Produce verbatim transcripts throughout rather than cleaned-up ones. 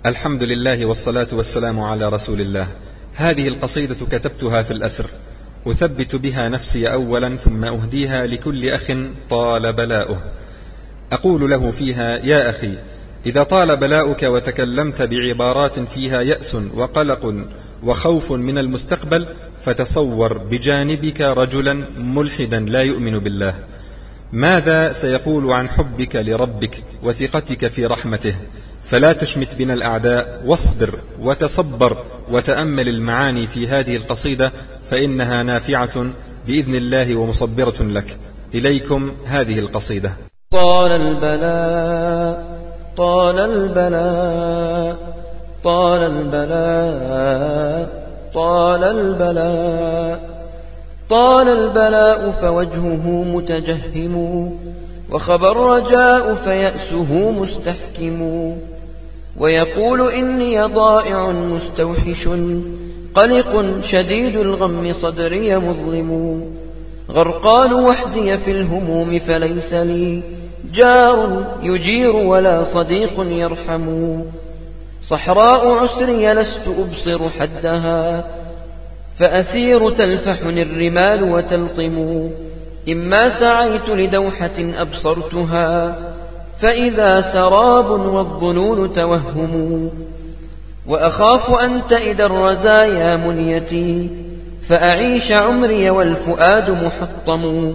الحمد لله والصلاة والسلام على رسول الله. هذه القصيدة كتبتها في الأسر، أثبت بها نفسي أولا، ثم أهديها لكل أخ طال بلاؤه. أقول له فيها: يا أخي، إذا طال بلاؤك وتكلمت بعبارات فيها يأس وقلق وخوف من المستقبل، فتصور بجانبك رجلا ملحدا لا يؤمن بالله، ماذا سيقول عن حبك لربك وثقتك في رحمته؟ فلا تشمت بنا الأعداء، واصبر وتصبر وتأمل المعاني في هذه القصيدة، فإنها نافعة بإذن الله ومصبرة لك. إليكم هذه القصيدة. طال البلاء طال البلاء طال البلاء طال البلاء طال البلاء فوجهه متجهم، وخبى الرجاء فيأسه مستحكم. ويقول إني ضائع مستوحش، قلق شديد الغم صدري مظلم. غرقان وحدي في الهموم فليس لي جار يجير ولا صديق يرحم. صحراء عسري لست أبصر حدها، فأسير تلفحني الرمال وتلطم. إما سعيت لدوحة أبصرتها، فإذا سراب والظنون توهم. وأخاف أن تئد الرزايا منيتي، فأعيش عمري والفؤاد محطم.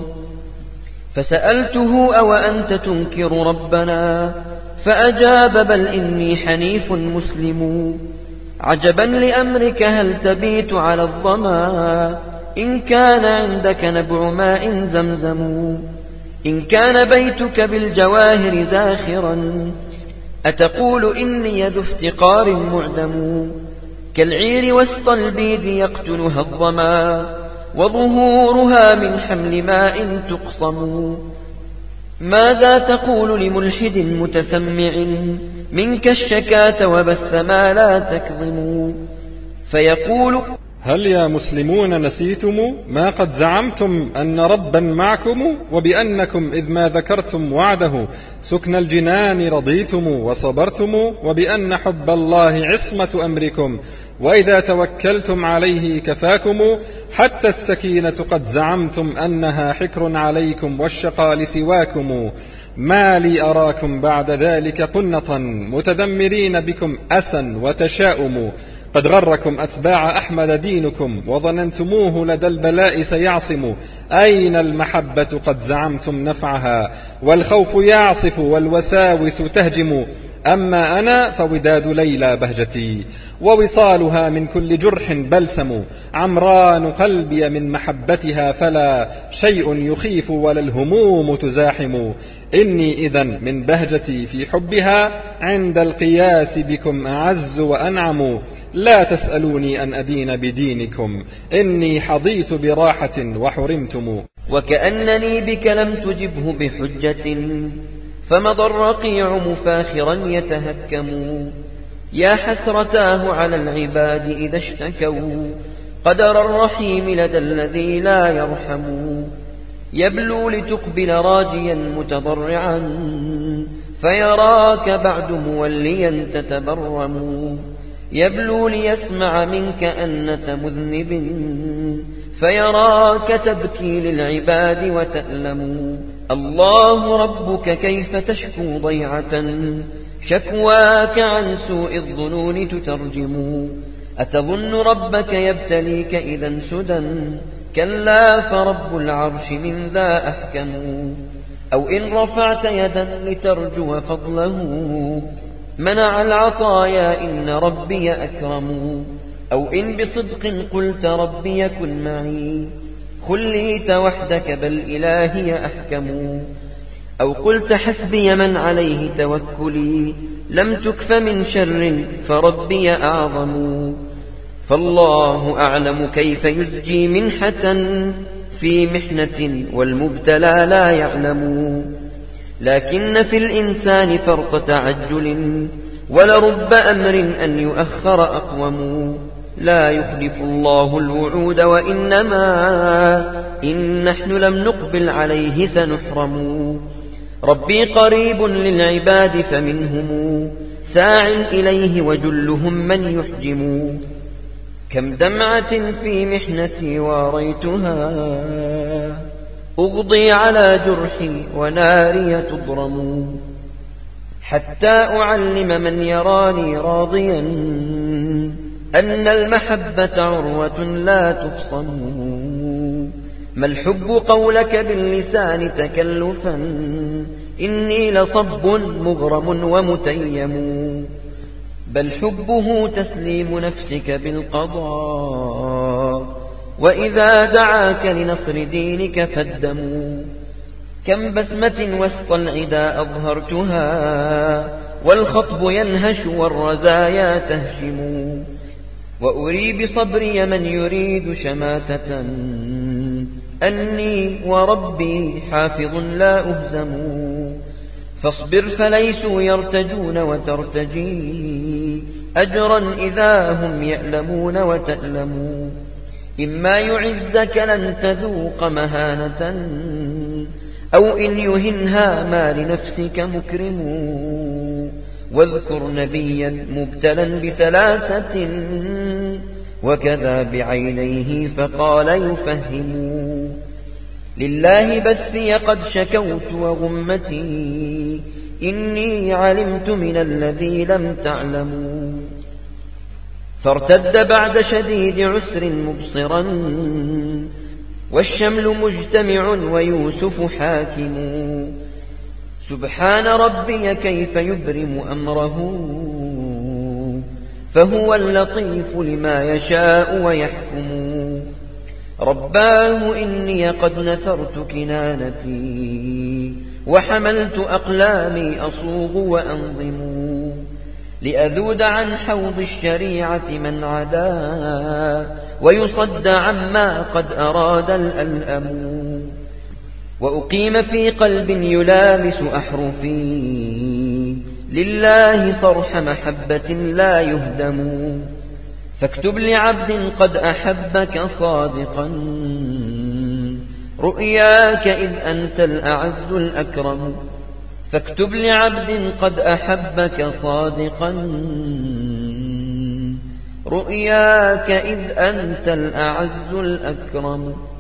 فسألته: أو أنت تنكر ربنا؟ فأجاب: بل إني حنيف مسلم. عجبا لأمرك، هل تبيت على الظما؟ إن كان عندك نبع ماء زمزم. إن كان بيتك بالجواهر زاخرا، أتقول إني ذو افتقار معدم. كالعير وسط البيد يقتلها الظما، وظهورها من حمل ماء تقصم. ماذا تقول لملحد متسمع؟ منك الشكاة وبث ما لا تكظم. فيقول: هل يا مسلمون نسيتم ما قد زعمتم أن ربا معكم، وبأنكم إذ ما ذكرتم وعده سكن الجنان رضيتم وصبرتم، وبأن حب الله عصمة أمركم، وإذا توكلتم عليه كفاكم. حتى السكينة قد زعمتم أنها حكر عليكم والشقى لسواكم. ما لي أراكم بعد ذلك قنطا، متذمرين بكم أسا وتشاؤم. قد غركم أتباع أحمد دينكم، وظننتموه لدى البلاء سيعصم. أين المحبة؟ قد زعمتم نفعها، والخوف يعصف والوساوس تهجم. أما أنا فوداد ليلى بهجتي، ووصالها من كل جرح بلسم. عمران قلبي من محبتها، فلا شيء يخيف ولا الهموم تزاحم. إني إذن من بهجتي في حبها، عند القياس بكم أعز وأنعم. لا تسألوني أن أدين بدينكم، إني حظيت براحة وحرمتم. وكأنني بك لم تجبه بحجة، فمضى الرقيع مفاخرا يتهكم. يا حسرتاه على العباد إذا اشتكوا، قدر الرحيم لدى الذي لا يرحم. يبلو لتقبل راجيا متضرعا، فيراك بعد موليا تتبرم. يبلو ليسمع منك أنة مذنب، فيراك تبكي للعباد وتألم. الله ربك كيف تشكو ضيعة، شكواك عن سوء الظنون تترجم. أتظن ربك يبتليك إذا سدى؟ كلا، فرب العرش من ذا أحكم. أو إن رفعت يدا لترجو فضله، منع العطايا إن ربي أكرم. أو إن بصدق قلت ربي يكن معي، خليت وحدك بل إلهي أحكم. أو قلت حسبي من عليه توكلي، لم تكف من شر فربي أعظم. فالله أعلم كيف يزجي منحة في محنة، والمبتلى لا يعلم. لكن في الإنسان فرط تعجل، ولرب أمر أن يؤخر أقوم. لا يخلف الله الوعود، وإنما إن نحن لم نقبل عليه سنحرم. ربي قريب للعباد فمنهم ساع إليه وجلهم من يحجم. كم دمعة في محنتي واريتها أغضي على جرحي وناري تضرم. حتى أعلم من يراني راضيا أن المحبة عروة لا تفصم. ما الحب قولك باللسان تكلفا إني لصب مغرم ومتيم. بل حبه تسليم نفسك بالقضاء وإذا دعاك لنصر دينك فالدم. كم بسمة وسط العدا أظهرتها والخطب ينهش والرزايا تهشم. وأري بصبري من يريد شماتة أني وربي حافظ لا أهزم. فاصبر فليسوا يرتجون وترتجي أجرا إذا هم يألمون وتألموا. إما يعزك لن تذوق مهانة أو إن يهنها ما لنفسك مكرم. واذكر نبيا مبتلا بثلاثة وكذا بعينيه فقال يفهم. لله بثي قد شكوت وغمتي إني علمت من الذي لم تعلموا. فارتد بعد شديد عسر مبصرا والشمل مجتمع ويوسف حاكم. سبحان ربي كيف يبرم أمره فهو اللطيف لما يشاء ويحكم. رباه إني قد نثرت كنانتي وحملت أقلامي أصوغ وأنظم. لأذود عن حوض الشريعة من عدا ويصد عما قد أراد الألأم. وأقيم في قلب يلامس أحرفي لله صرح محبة لا يهدم. فاكتب لعبد قد أحبك صادقا رؤياك إذ أنت الأعز الأكرم. فاكتب لعبد قد أحبك صادقا رؤياك إذ أنت الأعز الأكرم.